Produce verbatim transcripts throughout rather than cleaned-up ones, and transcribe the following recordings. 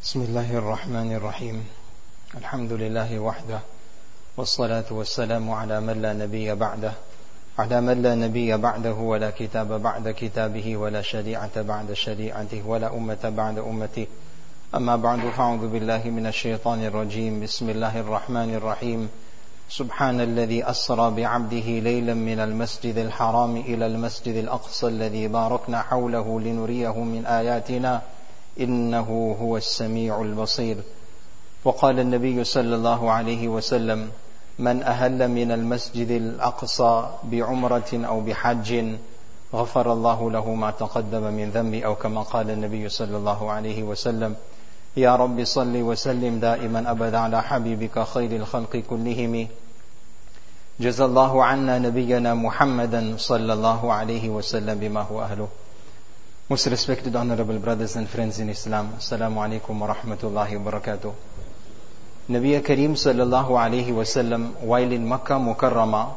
بسم الله الرحمن الرحيم الحمد لله وحده والصلاة والسلام على من لا نبي بعده على من لا نبي بعده ولا كتاب بعد كتابه ولا شريعة بعد شريعته ولا أمة بعد أمته أما بعد فأعوذ بالله من الشيطان الرجيم بسم الله الرحمن الرحيم سبحان الذي أسرى بعبده ليلا من المسجد الحرام إلى المسجد الأقصى الذي باركنا حوله لنريه من آياتنا إنه هو السميع البصير. وقال النبي صلى الله عليه وسلم من أهل من المسجد الأقصى بعمرة أو بحج غفر الله له ما تقدم من ذنبه أو كما قال النبي صلى الله عليه وسلم. يا رب صل وسلم دائما أبدا على حبيبك خير الخلق كلهم. جزا الله عنا نبينا محمدا صلى الله عليه وسلم بما هو أهله. Most respected, honorable brothers and friends in Islam, Assalamu alaikum wa rahmatullahi wa barakatuh. Nabi Kareem sallallahu alayhi wa sallam, while in Makkah Mukarramah,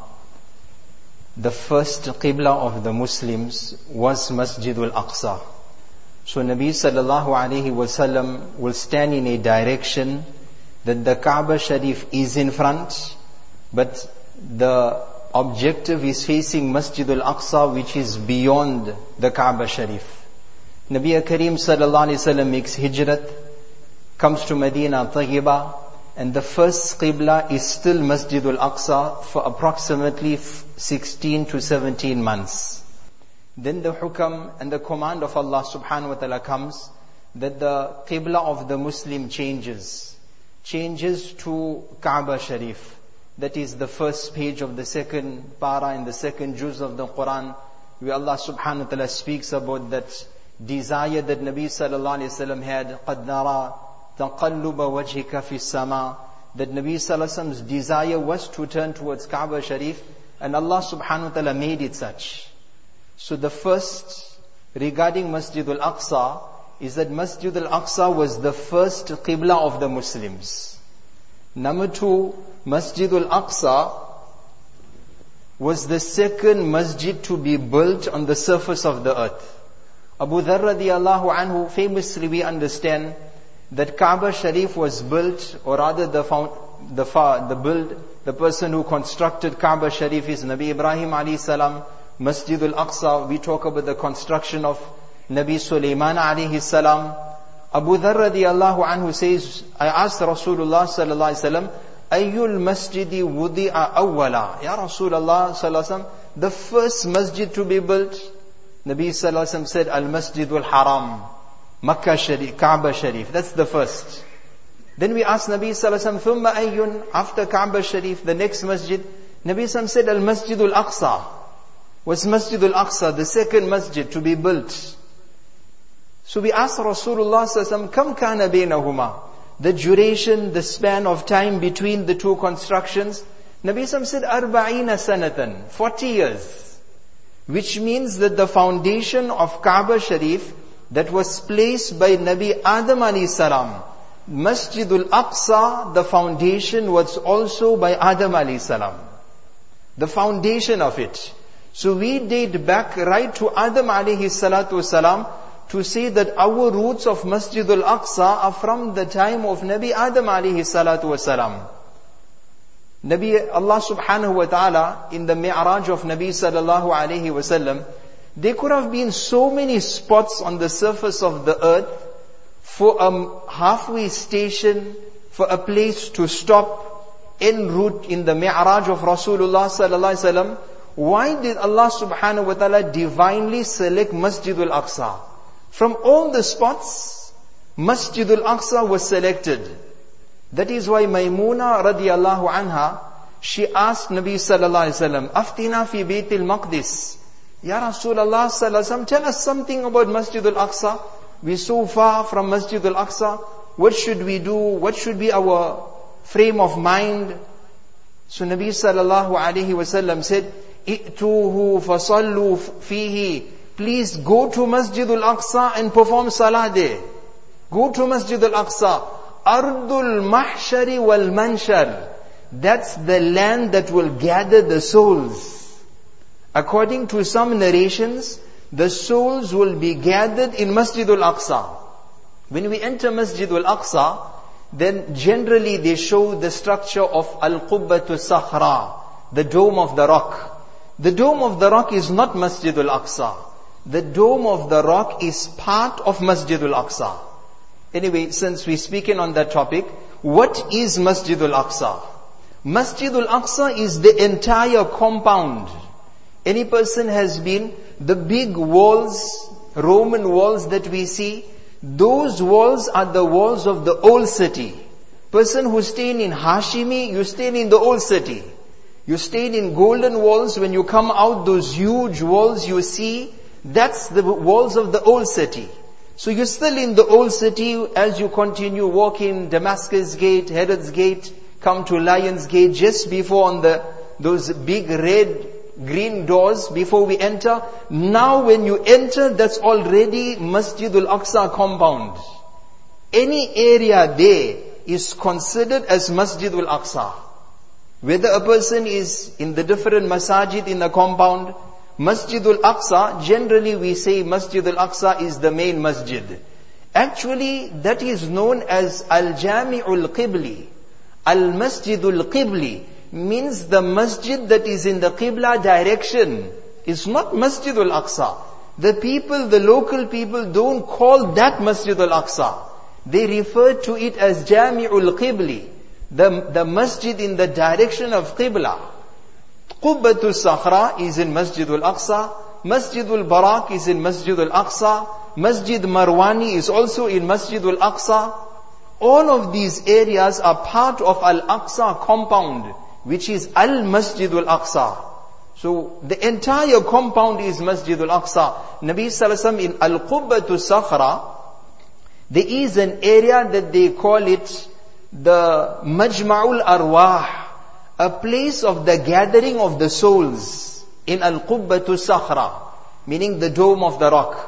the first Qibla of the Muslims was Masjidul Aqsa. So Nabi sallallahu alayhi wa sallam will stand in a direction that the Kaaba Sharif is in front, but the objective is facing Masjidul Aqsa, which is beyond the Kaaba Sharif. Nabi Kareem sallallahu alayhi wa sallam makes hijrat, comes to Medina Tayyibah, and the first Qibla is still Masjidul Aqsa for approximately sixteen to seventeen months. Then the hukam and the command of Allah subhanahu wa ta'ala comes that the Qibla of the Muslim changes, changes to Kaaba Sharif. That is the first page of the second para in the second juz of the Quran, where Allah subhanahu wa ta'ala speaks about that desire that Nabi sallallahu alayhi wa sallam had, قَدْ نَرَى تَقَلُّبَ وَجْهِكَ فِي السَّمَاءِ, that Nabi sallallahu alayhi wa sallam's desire was to turn towards Kaaba Sharif, and Allah subhanahu wa ta'ala made it such. So the first regarding Masjidul Aqsa is that Masjidul Aqsa was the first Qibla of the Muslims. Number two, Masjidul Aqsa was the second masjid to be built on the surface of the earth. Abu Dharr radiyallahu anhu, famously we understand that Kaaba Sharif was built, or rather the found, the fa, the build, the person who constructed Kaaba Sharif is Nabi Ibrahim alayhi salam. Masjidul Aqsa, we talk about the construction of Nabi Sulaiman alayhi salam. Abu Dharr radiyallahu anhu says, I asked Rasulullah sallallahu alayhi wa sallam, Ayyul masjidi wudi'a awwala. Ya Rasulullah sallallahu alayhi wa sallam, the first masjid to be built, Nabi sallallahu alayhi wa sallam said, Al-Masjidul Haram, Makkah Sharif, Kaaba Sharif. That's the first. Then we asked Nabi sallallahu alayhi wa sallam, Thumma ayyun, after Kaaba Sharif, the next masjid, Nabi sallallahu alayhi wa sallam said, Al-Masjidul Aqsa. Was Masjidul Aqsa, the second masjid to be built. So we asked Rasulullah sallallahu alayhi wa sallam, Kam kana baynahuma? The duration, the span of time between the two constructions. Nabi sallallahu alayhi wa sallam said, Arba'ina sanatan, forty years. Which means that the foundation of Kaaba Sharif that was placed by Nabi Adam alayhi salam, Masjidul Aqsa, the foundation was also by Adam alayhi salam. The foundation of it. So we date back right to Adam alayhi salatu wasalam to say that our roots of Masjidul Aqsa are from the time of Nabi Adam alayhi salatu wasalam. Nabi Allah subhanahu wa ta'ala, in the Mi'raj of Nabi sallallahu alayhi wa sallam, there could have been so many spots on the surface of the earth for a halfway station, for a place to stop en route in the Mi'raj of Rasulullah sallallahu alayhi wa sallam. Why did Allah subhanahu wa ta'ala divinely select Masjidul Aqsa? From all the spots, Masjidul Aqsa was selected. That is why Maymuna radiyallahu anha, she asked Nabi sallallahu alayhi wa sallam, Aftina fi Baytil Maqdis. Ya Rasulullah sallallahu alayhi wa sallam, tell us something about Masjidul Aqsa. We're so far from Masjidul Aqsa. What should we do? What should be our frame of mind? So Nabi sallallahu alayhi wa sallam said, I'tuhu fasallu fihi. Please go to Masjidul Aqsa and perform salah there. Go to Masjidul Aqsa. Ardul Mahshari wal Manshar. That's the land that will gather the souls. According to some narrations, the souls will be gathered in Masjidul Aqsa. When we enter Masjid al-Aqsa, then generally they show the structure of Al-Qubbatu Sakhra, the dome of the rock. The dome of the rock is not Masjid al-Aqsa. The dome of the rock is part of Masjid al-Aqsa. Anyway, since we're speaking on that topic, what is Masjid al-Aqsa? Masjid al-Aqsa is the entire compound. Any person has been, the big walls, Roman walls that we see, those walls are the walls of the old city. Person who's staying in Hashimi, you're staying in the old city. You stayed in golden walls. When you come out, those huge walls you see, that's the walls of the old city. So you're still in the old city as you continue walking Damascus Gate, Herod's Gate, come to Lion's Gate, just before on the those big red, green doors before we enter. Now when you enter, that's already Masjid al-Aqsa compound. Any area there is considered as Masjid al-Aqsa. Whether a person is in the different masajid in the compound, Masjid al-Aqsa, generally we say Masjid al-Aqsa is the main masjid. Actually, that is known as Al-Jami'ul Qibli. Al-Masjidul Qibli means the masjid that is in the Qibla direction. It's not Masjid al-Aqsa. The people, the local people don't call that Masjid al-Aqsa. They refer to it as Jami'ul Qibli. The, the masjid in the direction of Qibla. Qubbatul Sakhra is in Masjid al-Aqsa. Masjidul Barak is in Masjid al-Aqsa. Masjid Marwani is also in Masjid al-Aqsa. All of these areas are part of Al-Aqsa compound, which is Al-Masjid al-Aqsa. So the entire compound is Masjid al-Aqsa. Nabi Sallallahu Alaihi Wasallam in Al-Qubbatul Sakhra, there is an area that they call it the Majma'ul Arwah, a place of the gathering of the souls in Al-Qubbatu Sakhra, meaning the dome of the rock.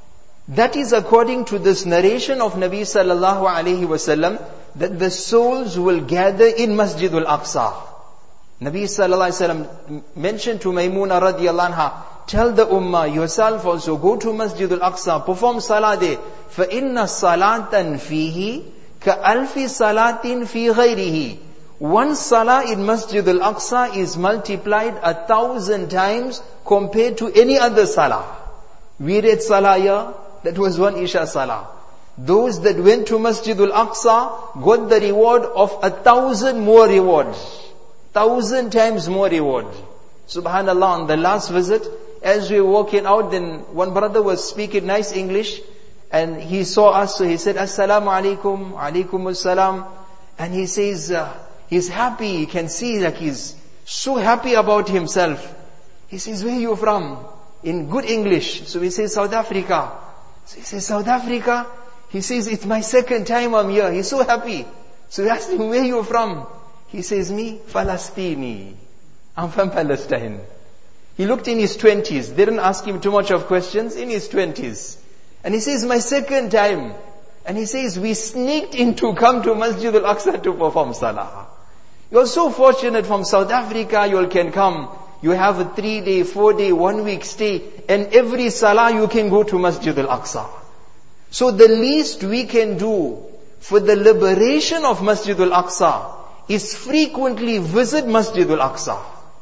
That is according to this narration of Nabi Sallallahu Alaihi Wasallam, that the souls will gather in Masjid al-Aqsa. Nabi Sallallahu Alaihi Wasallam mentioned to Maymuna radiallahu anha, tell the ummah, yourself also, go to Masjid al-Aqsa, perform salah there. فَإِنَّ صَلَاةً فِيهِ كَأَلْفِ صَلَاةٍ فِي غَيْرِهِ. One salah in Masjid al-Aqsa is multiplied a thousand times compared to any other salah. We read salah here, that was one Isha salah. Those that went to Masjid al-Aqsa got the reward of a thousand more rewards. Thousand times more reward. Subhanallah, on the last visit, as we were walking out, then one brother was speaking nice English, and he saw us, so he said, Assalamu alaikum, alaikum assalam. And he says, uh, he's happy, he can see like he's so happy about himself. He says, where are you from? In good English. So we say, South Africa. So he says, South Africa? He says, it's my second time I'm here. He's so happy. So we asked him, where are you from? He says, me, Palestini. I'm from Palestine. He looked in his twenties. They didn't ask him too much of questions. In his twenties. And he says, my second time. And he says, we sneaked in to come to Masjid al-Aqsa to perform salah. You're so fortunate from South Africa, you all can come. You have a three day, four day, one week stay. And every salah you can go to Masjid al-Aqsa. So the least we can do for the liberation of Masjid al-Aqsa is frequently visit Masjid al-Aqsa.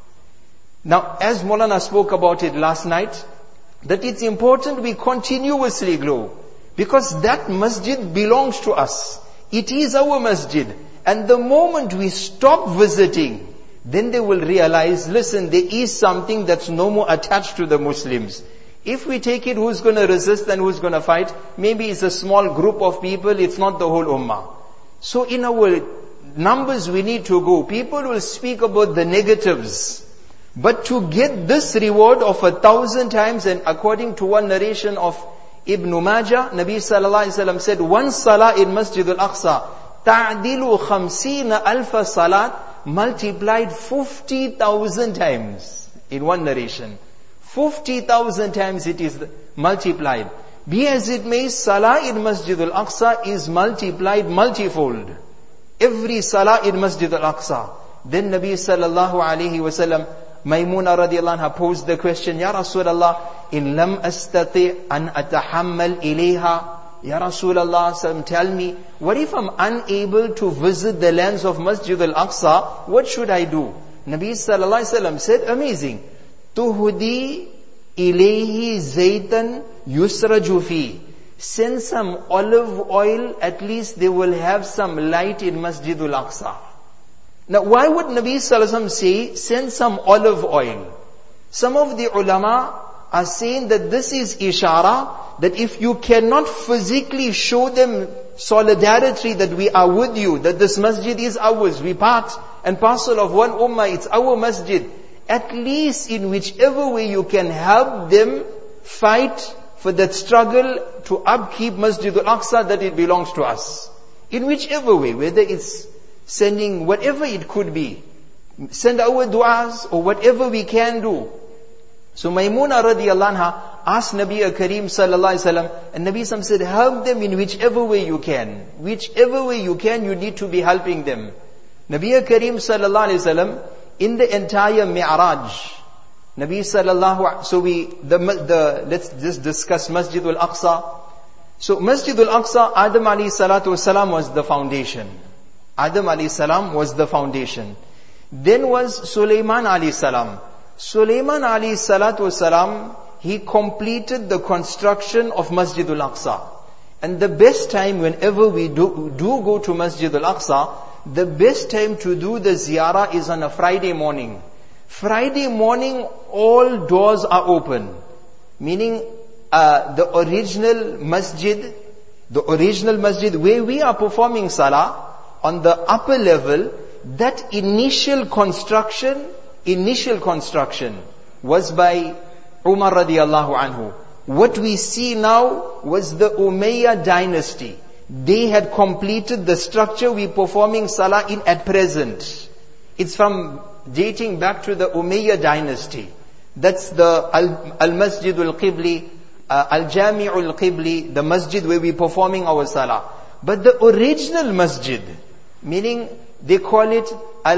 Now, as Maulana spoke about it last night, that it's important we continuously grow. Because that masjid belongs to us. It is our masjid. And the moment we stop visiting, then they will realize, listen, there is something that's no more attached to the Muslims. If we take it, who's going to resist and who's going to fight? Maybe it's a small group of people, it's not the whole ummah. So in our numbers we need to go. People will speak about the negatives. But to get this reward of a thousand times, and according to one narration of Ibn Majah, Nabi Sallallahu Alaihi Wasallam said, one salah in Masjid al-Aqsa, ta'dilu khamsina alfa salat, multiplied fifty thousand times in one narration. fifty thousand times it is multiplied. Be as it may, salah in Masjid al-Aqsa is multiplied multifold. Every salah in Masjid al-Aqsa. Then Nabi Sallallahu Alaihi Wasallam, Maymuna radiallahu anha posed the question, Ya Rasulullah, in lam astati an atahammal ilayha. Ya Rasulullah, tell me, what if I'm unable to visit the lands of Masjid al-Aqsa? What should I do? Nabi sallallahu alaihi wasallam said, amazing. Tuhdi ilayhi zaytan yusraju fi. Send some olive oil, at least they will have some light in Masjid al-Aqsa. Now why would Nabi sallallahu alaihi wasallam say, send some olive oil? Some of the ulama are saying that this is ishara, that if you cannot physically show them solidarity that we are with you, that this masjid is ours, we part and parcel of one ummah, it's our masjid, at least in whichever way you can help them fight for that struggle to upkeep Masjid al-Aqsa, that it belongs to us. In whichever way, whether it's sending whatever it could be, send our du'as or whatever we can do. So Maymuna radiallahu anha asked Nabi Kareem sallallahu alaihi wasallam, and Nabi Sallam said, help them in whichever way you can. Whichever way you can, you need to be helping them. Nabi Kareem sallallahu alaihi wasallam, in the entire Mi'raj, Nabi sallallahu, so we, the, the, let's just discuss Masjid al-Aqsa. So Masjid al-Aqsa, Adam alayhi salatu wasalam was the foundation. Adam alayhi salam was the foundation. Then was Sulaiman alayhi salam. Sulaiman alayhi salatu wasalam, he completed the construction of Masjid al-Aqsa. And the best time whenever we do, do go to Masjid al-Aqsa, the best time to do the ziyarah is on a Friday morning. Friday morning, all doors are open. Meaning, uh, the original masjid, the original masjid where we are performing salah, on the upper level, that initial construction, initial construction was by Umar radiallahu anhu. What we see now was the Umayyad dynasty. They had completed the structure we performing salah in at present. It's from dating back to the Umayyad dynasty. That's the Al- Al-Masjid al-Qibli, uh, Al-Jami' al-Qibli, the masjid where we performing our salah. But the original masjid, meaning they call it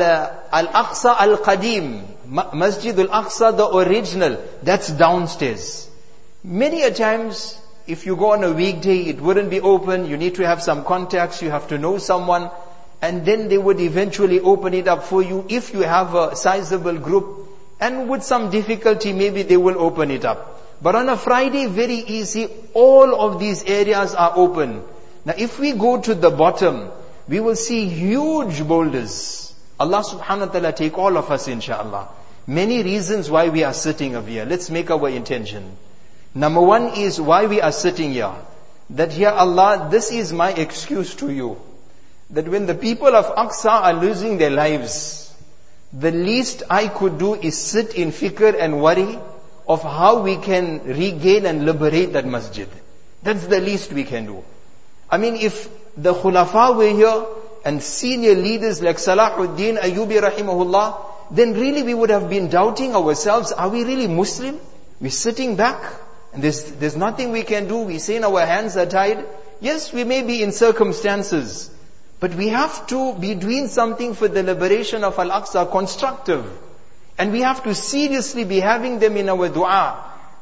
Al-Aqsa Al-Qadim, Masjid Al-Aqsa, the original, that's downstairs. Many a times, if you go on a weekday, it wouldn't be open, you need to have some contacts, you have to know someone, and then they would eventually open it up for you if you have a sizable group, and with some difficulty maybe they will open it up. But on a Friday, very easy, all of these areas are open. Now if we go to the bottom, we will see huge boulders. Allah subhanahu wa ta'ala take all of us inshallah. Many reasons why we are sitting over here. Let's make our intention. Number one is why we are sitting here. That here Allah, this is my excuse to you. That when the people of Aqsa are losing their lives, the least I could do is sit in fikr and worry of how we can regain and liberate that masjid. That's the least we can do. I mean, if the khulafa were here and senior leaders like Salahuddin Ayyubi rahimahullah, then really we would have been doubting ourselves, are we really Muslim? We're sitting back and there's, there's nothing we can do. We say our hands are tied. Yes, we may be in circumstances, but we have to be doing something for the liberation of Al-Aqsa, constructive. And we have to seriously be having them in our dua.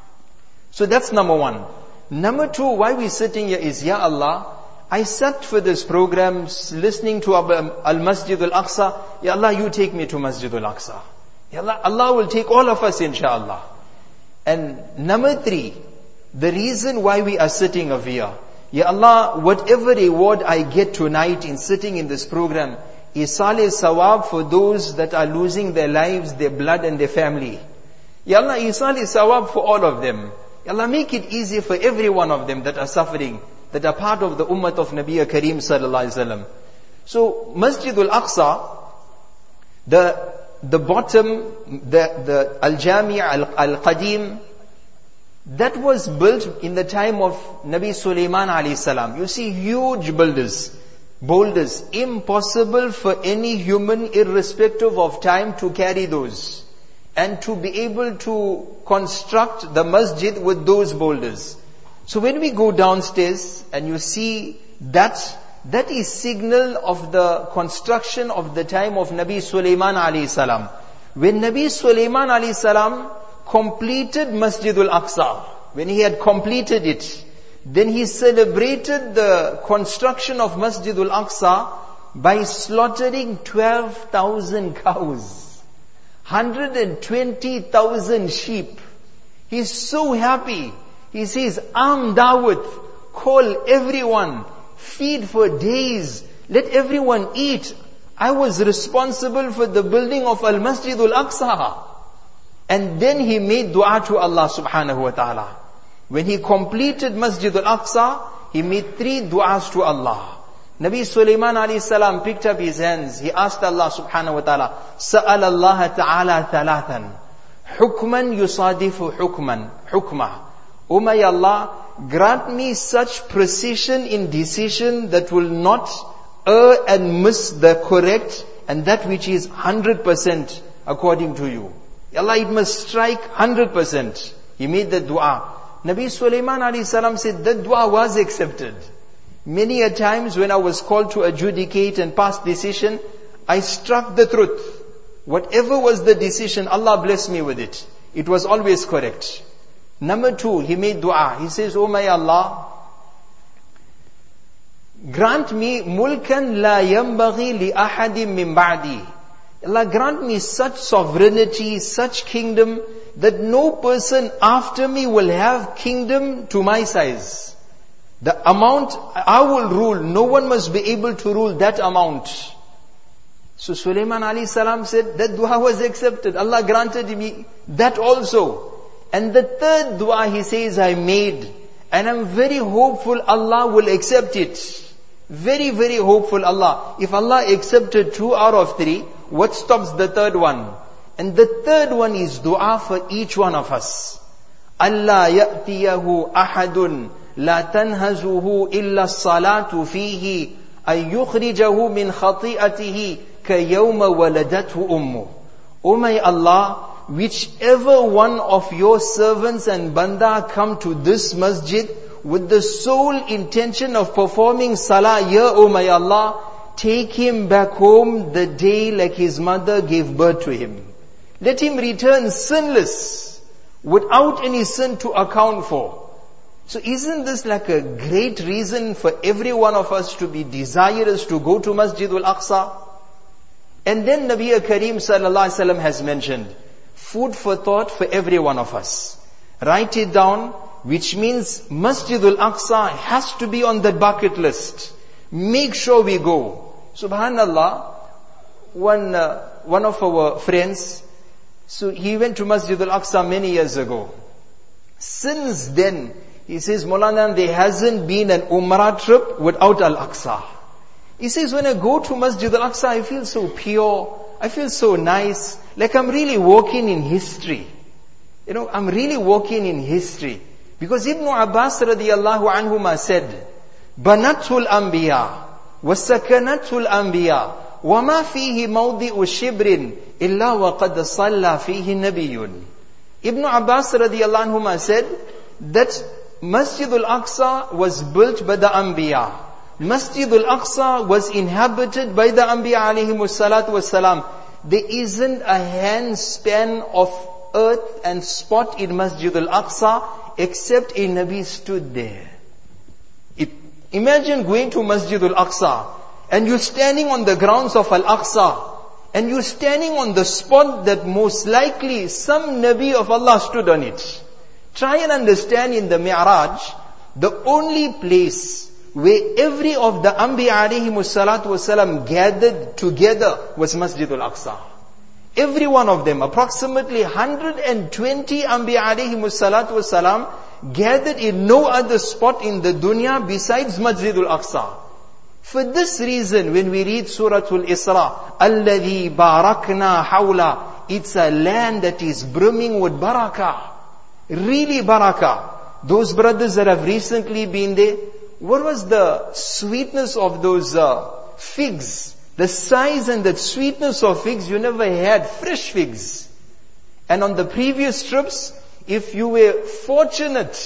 So that's number one. Number two, why we're sitting here is, Ya Allah, I sat for this program, listening to Al-Masjid Al-Aqsa. Ya Allah, you take me to Masjid Al-Aqsa. Ya Allah, Allah will take all of us inshallah. And number three, the reason why we are sitting over here, Ya Allah, whatever reward I get tonight in sitting in this program, is salih sawab for those that are losing their lives, their blood and their family. Ya Allah, is salih sawab for all of them. Ya Allah, make it easy for every one of them that are suffering, that are part of the ummah of Nabi Kareem sallallahu alaihi wasallam. So Masjid al-Aqsa, the the bottom, the the Al-Jami' Al-Qadim, that was built in the time of Nabi Sulaiman alayhi salam. You see huge boulders, boulders, impossible for any human, irrespective of time, to carry those. And to be able to construct the masjid with those boulders. So when we go downstairs and you see that, that is signal of the construction of the time of Nabi Sulaiman alayhi salam. When Nabi Sulaiman alayhi salam completed Masjid al-Aqsa, when he had completed it, Then he celebrated the construction of Masjid al-Aqsa by slaughtering twelve thousand cows, one hundred twenty thousand sheep. He's so happy. He says, Am Dawud, call everyone, feed for days, let everyone eat. I was responsible for the building of Al-Masjid al-Aqsa. And then he made dua to Allah subhanahu wa ta'ala. When he completed Masjid al-Aqsa, he made three du'as to Allah. Nabi Sulaiman alayhi salam picked up his hands. He asked Allah subhanahu wa ta'ala, Sa'al Allah ta'ala thalathan, hukman yusadifu hukman, hukma. O my Allah, grant me such precision in decision that will not err and miss the correct and that which is one hundred percent according to you. Allah, it must strike one hundred percent. He made the dua. Nabi Sulaiman alayhi salam said, that dua was accepted. Many a times when I was called to adjudicate and pass decision, I struck the truth. Whatever was the decision, Allah blessed me with it. It was always correct. Number two, he made dua. He says, Oh my Allah, grant me mulkan la yambaghi li ahadim min ba'di. Allah, grant me such sovereignty, such kingdom, that no person after me will have kingdom to my size. The amount I will rule, no one must be able to rule that amount. So Sulaiman alayhi salam said, that dua was accepted. Allah granted me that also. And the third dua he says, I made, and I'm very hopeful Allah will accept it. Very, very hopeful Allah. If Allah accepted two out of three, what stops the third one? And the third one is dua for each one of us. Allah ya'tiyahu ahadun la tanhazuhu illa salatu fihi ay yukhrijahu min khati'atihi ka yawma waladathu ummu. O my Allah, whichever one of your servants and banda come to this masjid with the sole intention of performing salah here, O my Allah, take him back home the day like his mother gave birth to him. Let him return sinless, without any sin to account for. So isn't this like a great reason for every one of us to be desirous to go to Masjid al-Aqsa? And then Nabi Kareem sallallahu alaihi wasallam has mentioned, food for thought for every one of us. Write it down, which means Masjid al-Aqsa has to be on the bucket list. Make sure we go. Subhanallah, one, uh, one of our friends, so he went to Masjid al-Aqsa many years ago. Since then, he says, Maulana, there hasn't been an Umrah trip without Al-Aqsa. He says, when I go to Masjid al-Aqsa, I feel so pure, I feel so nice, like I'm really walking in history. You know, I'm really walking in history. Because Ibn Abbas radiyallahu anhuma said, Banatul Anbiya, wasakanatul Anbiya, وَمَا فِيهِ مَوْضِئُ شِبْرٍ إِلَّا وَقَدْ صَلَّى فِيهِ نَبِيٌّ. Ibn Abbas radiyallahu anhuma said that Masjid al-Aqsa was built by the Anbiya. Masjid al-Aqsa was inhabited by the Anbiya alayhimus salatu wassalam. There isn't a handspan of earth and spot in Masjid al-Aqsa except a Nabi stood there. It, imagine going to Masjid al-Aqsa and you're standing on the grounds of Al-Aqsa, and you're standing on the spot that most likely some Nabi of Allah stood on it. Try and understand, in the Mi'raj, the only place where every of the Anbiya alayhimus salatu wasalam gathered together was Masjid al-Aqsa. Every one of them, approximately one hundred twenty Anbiya alayhimus salatu wasalam, gathered in no other spot in the dunya besides Masjid al-Aqsa. For this reason, when we read Surah Al-Isra, الَّذِي بَارَكْنَا حَوْلَا, it's a land that is brimming with barakah. Really barakah. Those brothers that have recently been there, what was the sweetness of those uh, figs? The size and the sweetness of figs, you never had fresh figs. And on the previous trips, if you were fortunate,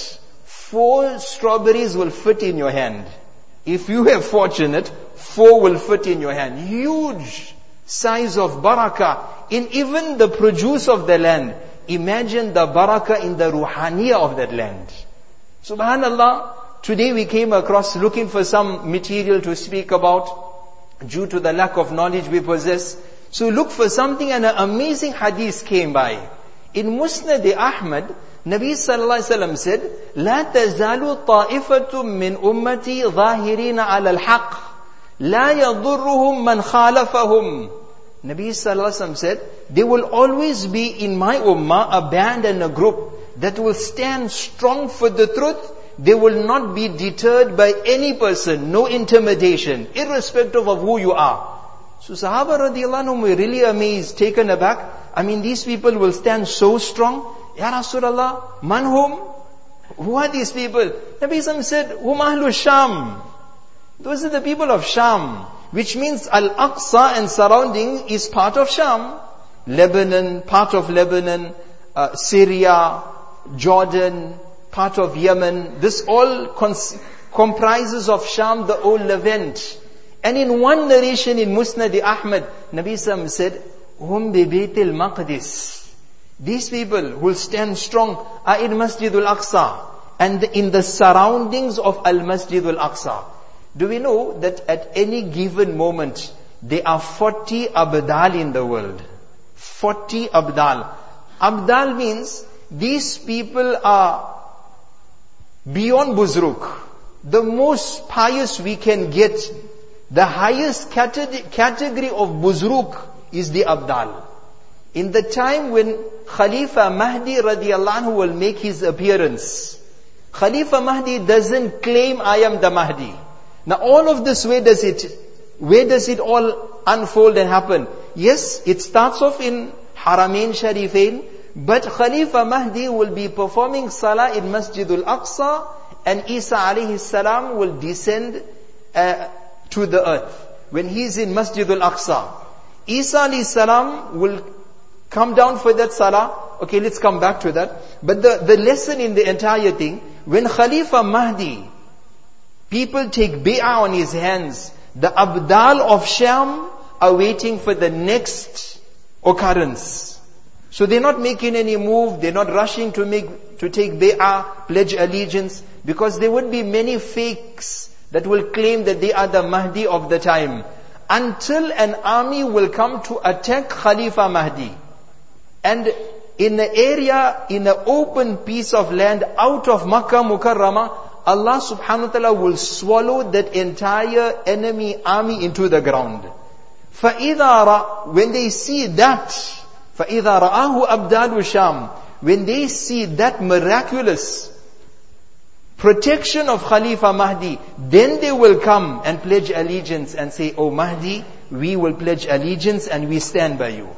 four strawberries will fit in your hand. If you were fortunate, four will fit in your hand. Huge size of barakah in even the produce of the land. Imagine the barakah in the ruhaniyah of that land. Subhanallah, Today we came across looking for some material to speak about due to the lack of knowledge we possess. So look for something, and an amazing hadith came by. In Musnad Ahmad, Nabi sallallahu alaihi wasallam said, لا تزال طائفة من أمتي ظاهرين على الحق لا يضرهم من خالفهم. Nabi sallallahu alaihi wasallam said, there will always be in my ummah a band and a group that will stand strong for the truth. They will not be deterred by any person, no intimidation, irrespective of who you are. So Sahaba radiallahu anhum were really amazed, taken aback. I mean, these people will stand so strong. Ya Rasulullah, man hum? Who are these people? Nabi Sallam said, hum ahlu Sham. Those are the people of Sham. Which means Al-Aqsa and surrounding is part of Sham. Lebanon, part of Lebanon, uh, Syria, Jordan, part of Yemen. This all cons- comprises of Sham, the old Levant. And in one narration in Musnad Ahmad, Nabi Sallam said, hum bi Baytil Maqdis. These people who will stand strong are in Masjid al-Aqsa and in the surroundings of Al-Masjid al-Aqsa. Do we know that at any given moment, there are forty Abdal in the world? forty Abdal. Abdal means these people are beyond Buzruk. The most pious we can get. The highest category of Buzruk is the Abdal. In the time when Khalifa Mahdi radiallahu anhu will make his appearance, Khalifa Mahdi doesn't claim I am the Mahdi. Now all of this, where does it, where does it all unfold and happen? Yes, it starts off in Haramain Sharifain, but Khalifa Mahdi will be performing Salah in Masjid al-Aqsa, and Isa alayhi salam will descend uh, to the earth when he is in Masjid al-Aqsa. Isa alayhi salam will come down for that salah. Okay, let's come back to that. But the, the lesson in the entire thing, when Khalifa Mahdi, people take bay'ah on his hands, the Abdal of Sham are waiting for the next occurrence. So they're not making any move, they're not rushing to make, to take bay'ah, pledge allegiance, because there would be many fakes that will claim that they are the Mahdi of the time. Until an army will come to attack Khalifa Mahdi. And in the area, in an open piece of land out of Makkah Mukarramah, Allah subhanahu wa ta'ala will swallow that entire enemy army into the ground. فَإِذَا رَأَ When they see that, فَإِذَا رَآهُ أَبْدَالُ شَامٍ When they see that miraculous protection of Khalifa Mahdi, then they will come and pledge allegiance and say, Oh Mahdi, we will pledge allegiance and we stand by you.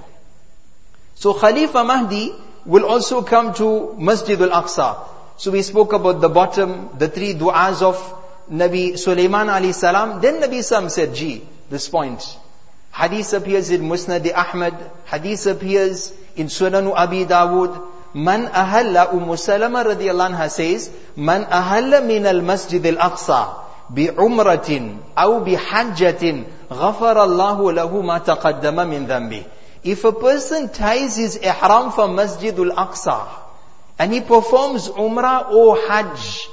So Khalifa Mahdi will also come to Masjid al-Aqsa. So we spoke about the bottom, the three du'as of Nabi Sulaiman alayhi salam. Then Nabi Sam said, gee, this point. Hadith appears in Musnad Ahmad. Hadith appears in Sunan Abi Dawud. Man ahalla, Umm Salama radiyallahu anha says, Man ahalla min al-Masjid al-Aqsa bi umratin aw bi hajjatin ghafara Allahu lahu ma taqaddama min dhanbi. If a person ties his ihram from Masjid al-Aqsa and he performs umrah or hajj,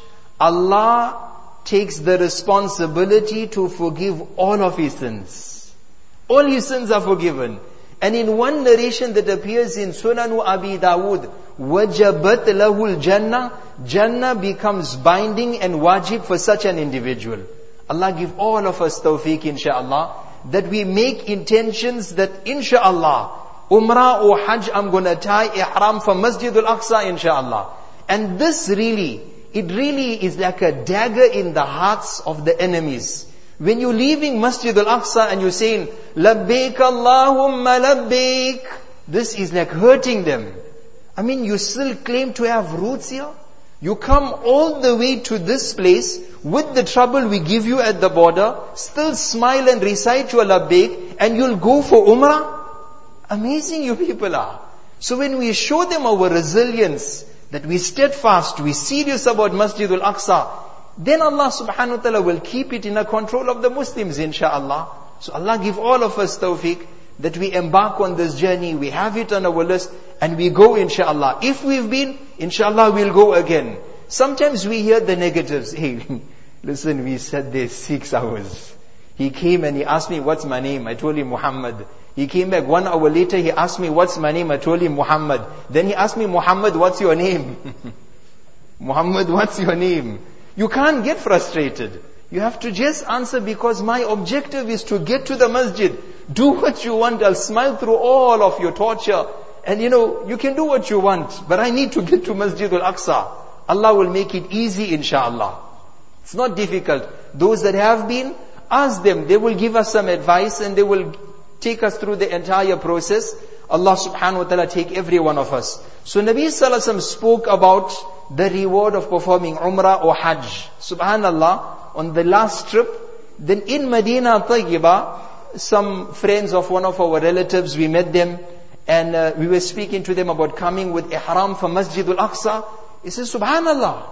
Allah takes the responsibility to forgive all of his sins. All his sins are forgiven. And in one narration that appears in Sunan Abi Dawud, wajabat lahul Jannah, Jannah becomes binding and wajib for such an individual. Allah give all of us tawfiq, inshaAllah, that we make intentions that inshaAllah, Umrah or Hajj, I'm going to tie ihram from Masjid al-Aqsa, inshaAllah. And this really, it really is like a dagger in the hearts of the enemies. When you're leaving Masjid al-Aqsa and you're saying, Labbaik Allahumma Labbaik, this is like hurting them. I mean, you still claim to have roots here? You come all the way to this place with the trouble we give you at the border, still smile and recite your Labbaik, and you'll go for Umrah? Amazing you people are. So when we show them our resilience, that we steadfast, we serious about Masjid al-Aqsa, then Allah subhanahu wa ta'ala will keep it in the control of the Muslims, inshaAllah. So Allah give all of us tawfiq, that we embark on this journey, we have it on our list, and we go inshaAllah. If we've been, inshaAllah we'll go again. Sometimes we hear the negatives. Hey, listen, we sat there six hours. He came and he asked me, what's my name? I told him Muhammad. He came back one hour later, he asked me, what's my name? I told him Muhammad. Then he asked me, Muhammad, what's your name? Muhammad, what's your name? You can't get frustrated. You have to just answer, because my objective is to get to the masjid. Do what you want. I'll smile through all of your torture. And you know, you can do what you want, but I need to get to Masjid al-Aqsa. Allah will make it easy, inshallah. It's not difficult. Those that have been, ask them. They will give us some advice and they will take us through the entire process. Allah subhanahu wa ta'ala take every one of us. So Nabi sallallahu alaihi wasallam spoke about the reward of performing Umrah or Hajj. Subhanallah, on the last trip, then in Medina Tayyibah, some friends of one of our relatives, we met them and uh, we were speaking to them about coming with ihram for Masjid al-Aqsa. He says, Subhanallah,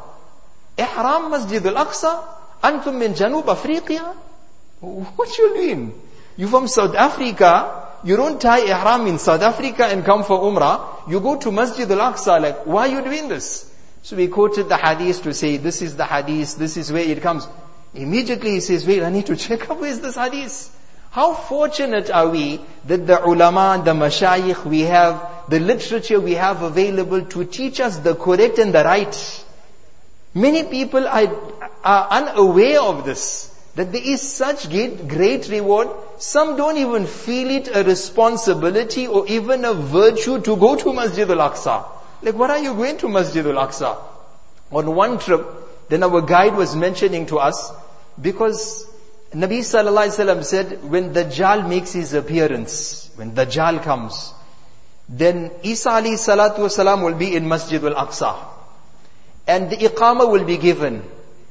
ihram Masjid al-Aqsa? Antum min Janub Afriqa? What you mean? You from South Africa, you don't tie ihram in South Africa and come for Umrah. You go to Masjid al-Aqsa, like, why are you doing this? So we quoted the hadith to say, this is the hadith, this is where it comes. Immediately he says, wait, I need to check out where is this hadith. How fortunate are we that the ulama, the mashayikh we have, the literature we have available to teach us the correct and the right. Many people are, are unaware of this, that there is such great, great reward. Some don't even feel it a responsibility or even a virtue to go to Masjid al-Aqsa. Like, what are you going to Masjid al-Aqsa? On one trip, then our guide was mentioning to us, because Nabi sallallahu alaihi wasallam said, when Dajjal makes his appearance, when Dajjal comes, then Isa alayhi salatu wasalam will be in Masjid al-Aqsa. And the Iqamah will be given.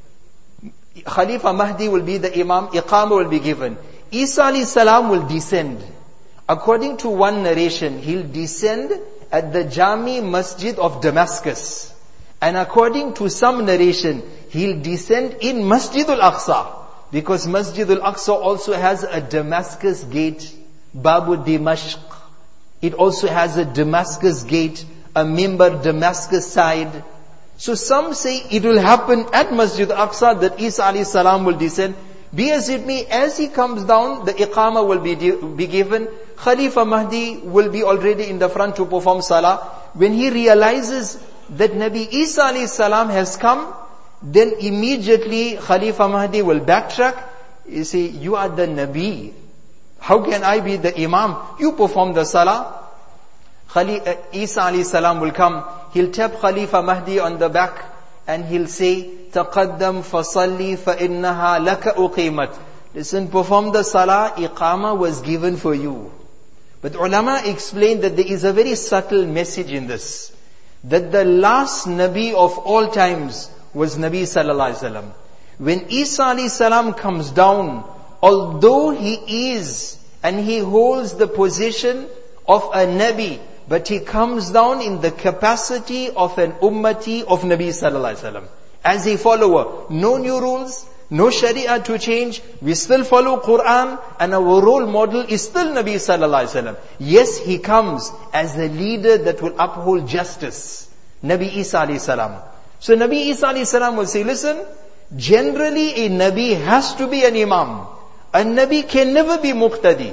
Khalifa Mahdi will be the Imam, Iqamah will be given. Isa alayhi salam will descend. According to one narration, he'll descend at the Jami Masjid of Damascus. And according to some narration, he'll descend in Masjid al-Aqsa. Because Masjid al-Aqsa also has a Damascus gate, Babu Dimashq. It also has a Damascus gate, a Mimbar Damascus side. So some say it will happen at Masjid al-Aqsa that Isa alayhi salam will descend. Be as it may, as he comes down, the Iqamah will be, be given. Khalifa Mahdi will be already in the front to perform Salah. When he realizes that Nabi Isa alayhi salam has come, then immediately Khalifa Mahdi will backtrack. You say, you are the Nabi. How can I be the Imam? You perform the Salah. Khalifa, Isa alayhi salam will come. He'll tap Khalifa Mahdi on the back and he'll say, تَقَدَّمْ فَصَلِّ فَإِنَّهَا لَكَ أُقِيمَتْ. Listen, perform the Salah, Iqamah was given for you. But ulama explained that there is a very subtle message in this. That the last Nabi of all times was Nabi sallallahu alaihi wasallam. When Isa alayhi salam comes down, although he is and he holds the position of a Nabi, but he comes down in the capacity of an ummati of Nabi sallallahu alaihi wasallam. As a follower, no new rules, no sharia to change. We still follow Quran and our role model is still Nabi sallallahu alaihi wasallam. Yes, he comes as a leader that will uphold justice. Nabi Isa alayhi salam. So Nabi Isa alayhi salam will say, listen, generally a Nabi has to be an Imam. A Nabi can never be Muqtadi.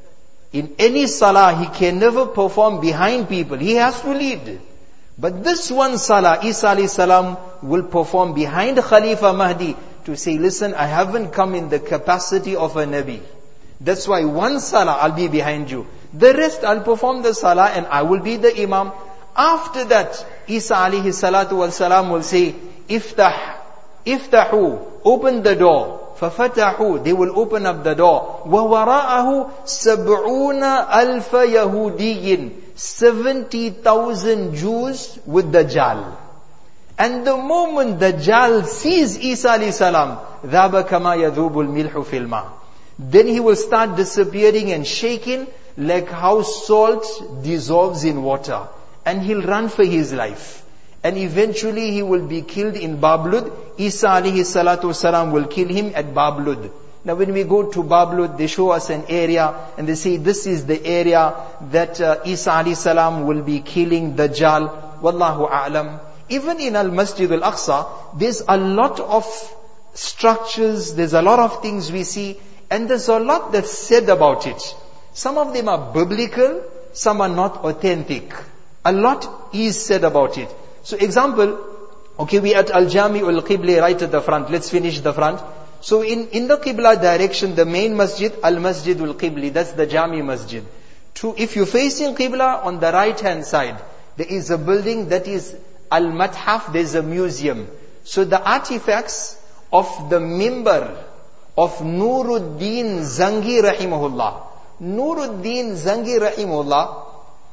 In any Salah, he can never perform behind people. He has to lead. But this one Salah, Isa alayhi salam will perform behind Khalifa Mahdi to say, listen, I haven't come in the capacity of a Nabi. That's why one Salah I'll be behind you. The rest I'll perform the Salah and I will be the Imam. After that, Isa alayhi salatu wal salam will say, Iftah, Iftahu, open the door. فَفَتَحُوا, they will open up the door. وَوَرَاءَهُ سَبْعُونَ أَلْفَ يَهُودِيٍّ, seventy thousand Jews with Dajjal. And the moment Dajjal sees Isa alayhi salam, ذَابَ كَمَا يَذُوبُ الْمِلْحُ فِي الْمَاءِ, then he will start disappearing and shaking like how salt dissolves in water. And he'll run for his life. And eventually he will be killed in Bablud. Isa alayhi salatu wasalam will kill him at Bablud. Now when we go to Bablud, they show us an area and they say this is the area that uh, Isa alayhi salam will be killing Dajjal. Wallahu a'lam. Even in Al-Masjid Al-Aqsa, there's a lot of structures, there's a lot of things we see, and there's a lot that's said about it. Some of them are biblical, some are not authentic. A lot is said about it. So example, okay, we at Al-Jami Al-Qibli right at the front. Let's finish the front. So in, in the Qibla direction, the main masjid, Al-Masjid Al-Qibli, that's the Jami Masjid. To, if you're facing Qibla, on the right hand side, there is a building that is Al-Mathaf, there's a museum. So the artifacts of the mimbar of Nuruddin Zangi rahimahullah. Nuruddin Zangi rahimahullah,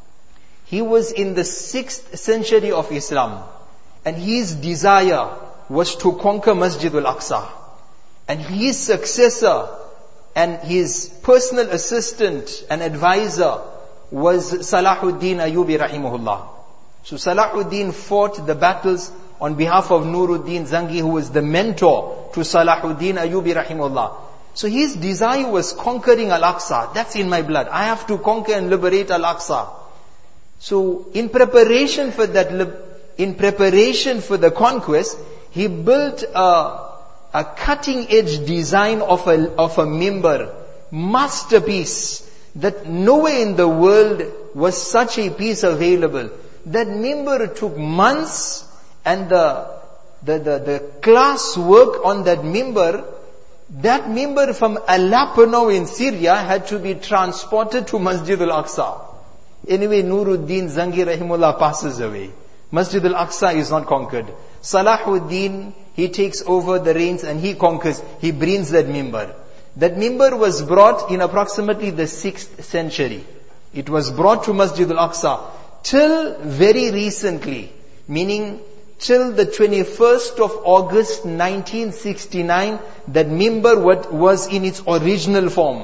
he was in the sixth century of Islam. And his desire was to conquer Masjid Al-Aqsa. And his successor and his personal assistant and advisor was Salahuddin Ayyubi rahimahullah. So Salahuddin fought the battles on behalf of Nuruddin Zangi, who was the mentor to Salahuddin Ayyubi rahimahullah. So his desire was conquering Al-Aqsa. That's in my blood. I have to conquer and liberate Al-Aqsa. So in preparation for that, in preparation for the conquest, he built a, a cutting-edge design of a, of a mimbar, masterpiece, that nowhere in the world was such a piece available. That mimbar took months, and the, the, the, the class work on that mimbar, that mimbar from Aleppo now in Syria had to be transported to Masjid Al-Aqsa. Anyway, Nuruddin Zangi rahimullah passes away. Masjid Al-Aqsa is not conquered. Salahuddin, he takes over the reins and he conquers. He brings that mimbar. That mimbar was brought in approximately the sixth century. It was brought to Masjid Al-Aqsa till very recently, meaning till the twenty-first of August nineteen sixty-nine, that mimbar was in its original form.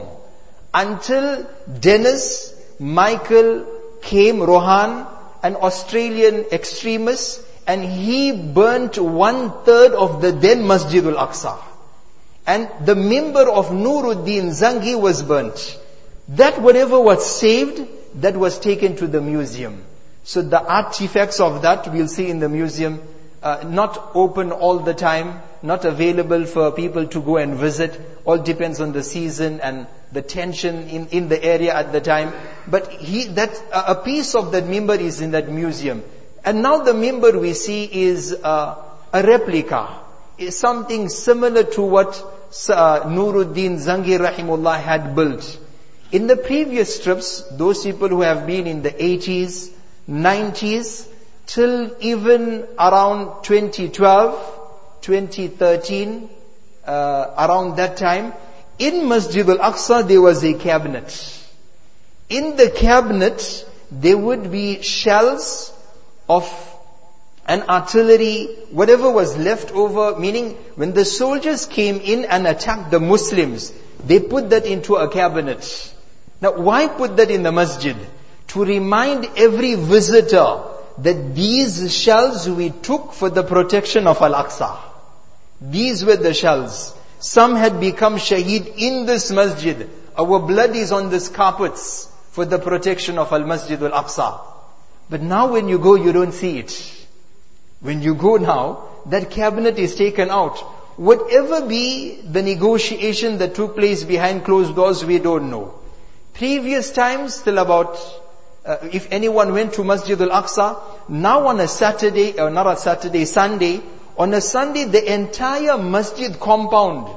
Until Dennis Michael came, Rohan, an Australian extremist, and he burnt one third of the then Masjid Al-Aqsa. And the mimbar of Nuruddin Zangi was burnt. That whatever was saved, that was taken to the museum. So the artifacts of that we'll see in the museum, uh, not open all the time, not available for people to go and visit. All depends on the season and the tension in, in the area at the time. But he, that, a piece of that mimbar is in that museum. And now the mimbar we see is uh, a replica. Is something similar to what uh, Nuruddin Zangi rahimullah had built. In the previous trips, those people who have been in the eighties, nineties, till even around twenty twelve, twenty thirteen, uh, around that time, in Masjid Al-Aqsa there was a cabinet. In the cabinet, there would be shells of an artillery, whatever was left over, meaning when the soldiers came in and attacked the Muslims, they put that into a cabinet. Now, why put that in the masjid? To remind every visitor that these shells we took for the protection of Al-Aqsa. These were the shells. Some had become shaheed in this masjid. Our blood is on these carpets for the protection of Al-Masjid Al-Aqsa. But now when you go, you don't see it. When you go now, that cabinet is taken out. Whatever be the negotiation that took place behind closed doors, we don't know. Previous times, till about, uh, if anyone went to Masjid Al-Aqsa, now on a Saturday, or not a Saturday, Sunday, on a Sunday, the entire masjid compound,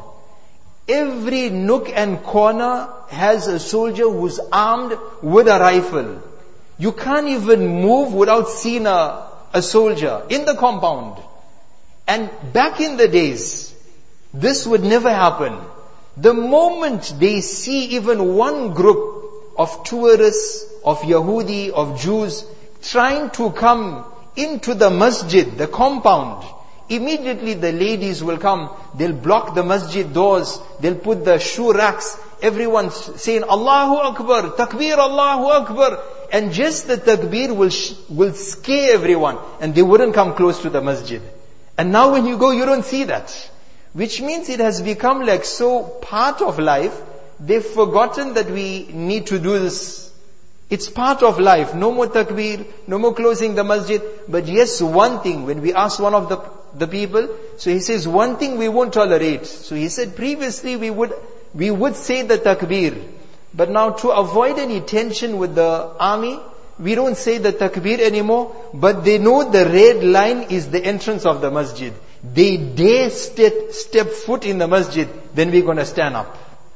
every nook and corner has a soldier who's armed with a rifle. You can't even move without seeing a, a soldier in the compound. And back in the days, this would never happen. The moment they see even one group of tourists, of Yahudi, of Jews, trying to come into the masjid, the compound, immediately the ladies will come, they'll block the masjid doors, they'll put the shoe racks, everyone's saying, Allahu Akbar, Takbir, Allahu Akbar. And just the takbir will, sh- will scare everyone, and they wouldn't come close to the masjid. And now when you go, you don't see that. Which means it has become like so part of life, they've forgotten that we need to do this It's part of life. No more takbir, no more closing the masjid. But yes, one thing, when we asked one of the, the people, so he says, one thing we won't tolerate. So he said, previously we would, we would say the takbir. But now to avoid any tension with the army, we don't say the takbir anymore. But they know the red line is the entrance of the masjid. They dare step, step foot in the masjid, then we're going to stand up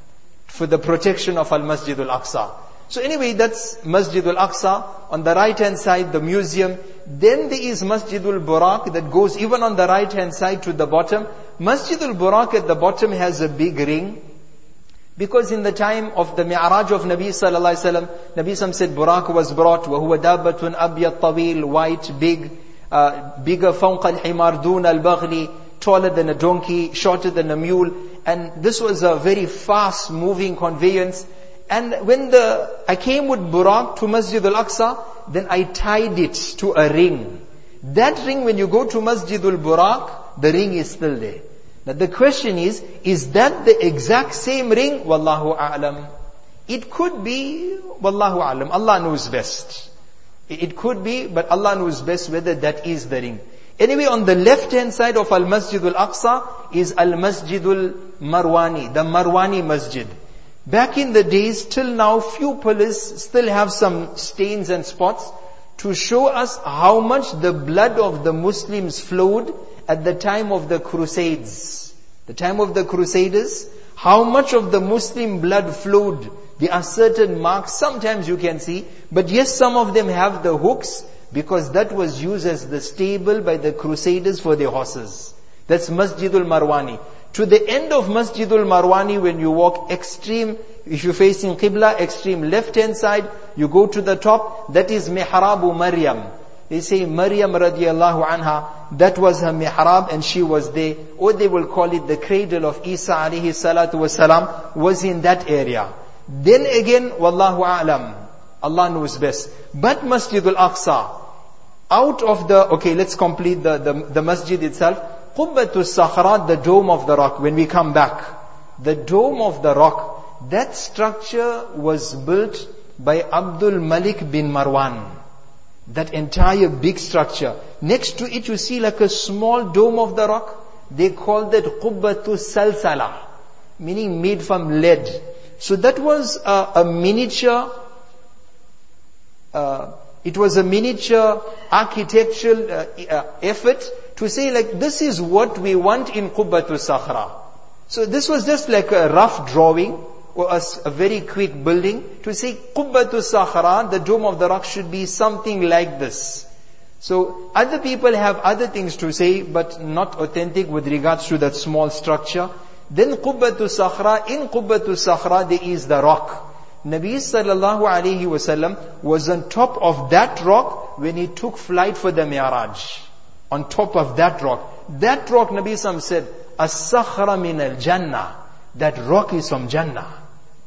for the protection of Al-Masjid Al-Aqsa. So anyway, that's Masjid Al-Aqsa. On the right hand side, the museum. Then there is Masjid Al-Buraq that goes even on the right hand side to the bottom. Masjid Al-Buraq at the bottom has a big ring. Because in the time of the Mi'raj of Nabi Sallallahu Alaihi Wasallam, Nabi Sallam said Buraq was brought, وَهُوَ دَابَّةٌ أَبْيَضْ طَوِيل, white, big, uh, bigger فَوْقَ الْحِمَارْ دُونَ الْبَغْلِ, taller than a donkey, shorter than a mule. And this was a very fast moving conveyance. And when the I came with Buraq to Masjid Al-Aqsa, then I tied it to a ring. That ring, when you go to Masjid Al-Buraq, the ring is still there. Now the question is, is that the exact same ring? Wallahu a'lam. It could be, Wallahu a'lam. Allah knows best. It could be, but Allah knows best whether that is the ring. Anyway, on the left hand side of Al-Masjid Al-Aqsa is Al-Masjid Al-Marwani, the Marwani Masjid. Back in the days, till now, few pillars still have some stains and spots to show us how much the blood of the Muslims flowed at the time of the Crusades. The time of the Crusaders, how much of the Muslim blood flowed. There are certain marks, sometimes you can see, but yes, some of them have the hooks, because that was used as the stable by the Crusaders for their horses. That's Masjidul Marwani. To the end of Masjidul Marwani, when you walk extreme, if you're facing Qibla, extreme left hand side, you go to the top, that is Mihrabu Maryam. They say Maryam radiallahu anha, that was her mihrab and she was there. Or they will call it the cradle of Isa alayhi salatu wasalam, was in that area. Then again, Wallahu a'lam, Allah knows best. But Masjid Al-Aqsa, out of the, okay, let's complete the, the, the masjid itself. Qubbatul Sakhra, the dome of the rock, when we come back. The dome of the rock, that structure was built by Abdul Malik bin Marwan. That entire big structure. Next to it you see like a small dome of the rock. They call that Qubbatul Salsala, meaning made from lead. So that was a, a miniature, uh, it was a miniature architectural uh, uh, effort to say like, this is what we want in Qubbatul Sakhra. So this was just like a rough drawing, or a, a very quick building, to say Qubbatul Sakhra, the dome of the rock, should be something like this. So other people have other things to say, but not authentic with regards to that small structure. Then Qubbatul Sakhra, in Qubbatul Sakhra there is the rock. Nabi sallallahu alayhi wasallam was on top of that rock when he took flight for the Mi'raj. On top of that rock. That rock, Nabi sallam said, As-Sakhra min al-Jannah. That rock is from Jannah.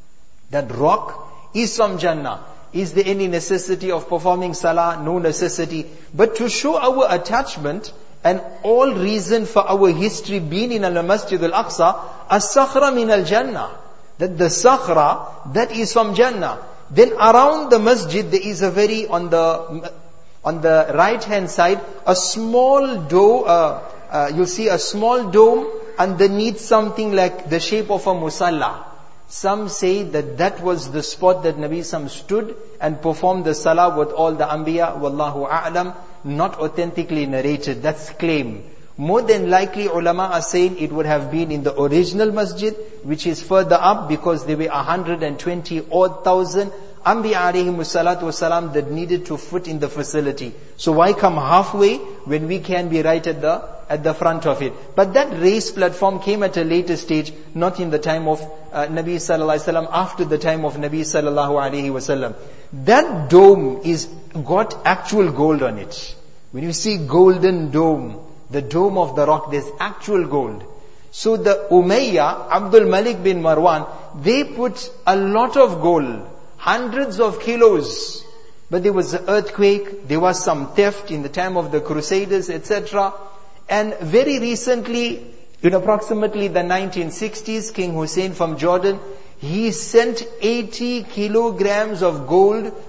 That rock is from Jannah. Is there any necessity of performing salah? No necessity. But to show our attachment and all reason for our history being in Al-Masjid Al-Aqsa, As-Sakhra min al-Jannah. That the Sakhra, that is from Jannah. Then around the masjid there is a very, on the on the right hand side, a small dome, uh, uh, you'll see a small dome underneath something like the shape of a musalla. Some say that that was the spot that Nabi Sam stood and performed the salah with all the Anbiya. Wallahu a'lam, not authentically narrated. That's claim. More than likely, ulama are saying it would have been in the original masjid, which is further up, because there were one hundred twenty odd thousand Anbiya alayhimu salatu wasalam that needed to fit in the facility. So why come halfway when we can be right at the at the front of it? But that raised platform came at a later stage, not in the time of uh, Nabi sallallahu alaihi wasallam, after the time of Nabi sallallahu alaihi wasallam. That dome is got actual gold on it. When you see golden dome, the dome of the rock, there's actual gold. So the Umayyah, Abdul Malik bin Marwan, they put a lot of gold, hundreds of kilos. But there was an earthquake, there was some theft in the time of the Crusaders, et cetera. And very recently, in approximately the nineteen sixties, King Hussein from Jordan, he sent eighty kilograms of gold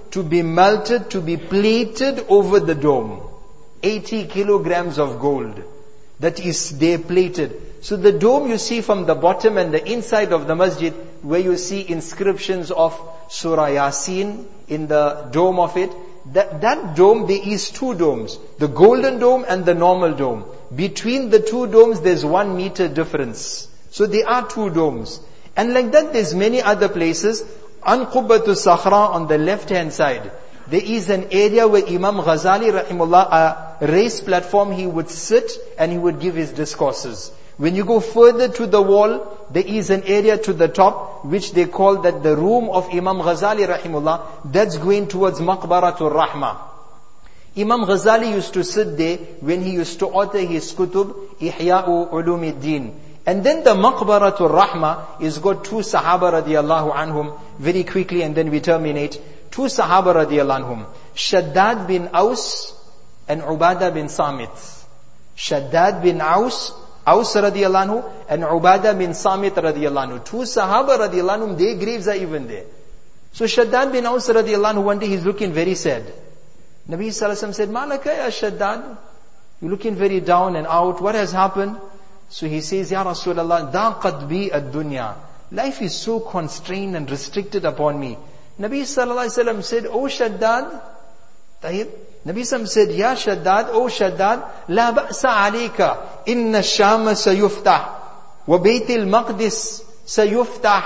to be melted, to be plated over the dome. eighty kilograms of gold. That is there plated. So the dome you see from the bottom and the inside of the masjid, where you see inscriptions of Surah Yasin in the dome of it, that, that dome, there is two domes. The golden dome and the normal dome. Between the two domes, there's one meter difference. So there are two domes. And like that, there's many other places. On Qubbatu Sakhra, on the left hand side, there is an area where Imam Ghazali rahimullah, a raised platform, he would sit and he would give his discourses. When you go further to the wall, there is an area to the top, which they call that the room of Imam Ghazali rahimullah, that's going towards Maqbaratul Rahmah. Imam Ghazali used to sit there when he used to author his kutub, Ihya'u Ulumiddin. And then the Maqbaratul Rahmah is got two Sahaba radiyallahu anhum, very quickly, and then we terminate. Two Sahaba radiyallahu anhum, Shaddad bin Aus and Ubadah bin Samit. Shaddad bin Aus, Aus radiyallahu anhu, and Ubadah bin Samit radiyallahu anhu. Two Sahaba radiyallahu anhum, their graves are even there. So Shaddad bin Aus radiyallahu anhu, one day he's looking very sad. Nabi sallallahu alaihi wasallam said, Malaka ya Shaddad, you're looking very down and out, what has happened? So he says, Ya Rasulullah, daqat bi ad-dunya. Life is so constrained and restricted upon me. Nabi sallallahu alaihi wasallam said, O Shaddad, Tayyib, Nabi sallallahu said, Ya Shaddad, O Shaddad, la ba'sa alayka, inna ash-shama sayuftah, wa bayt al-maqdis sayuftah,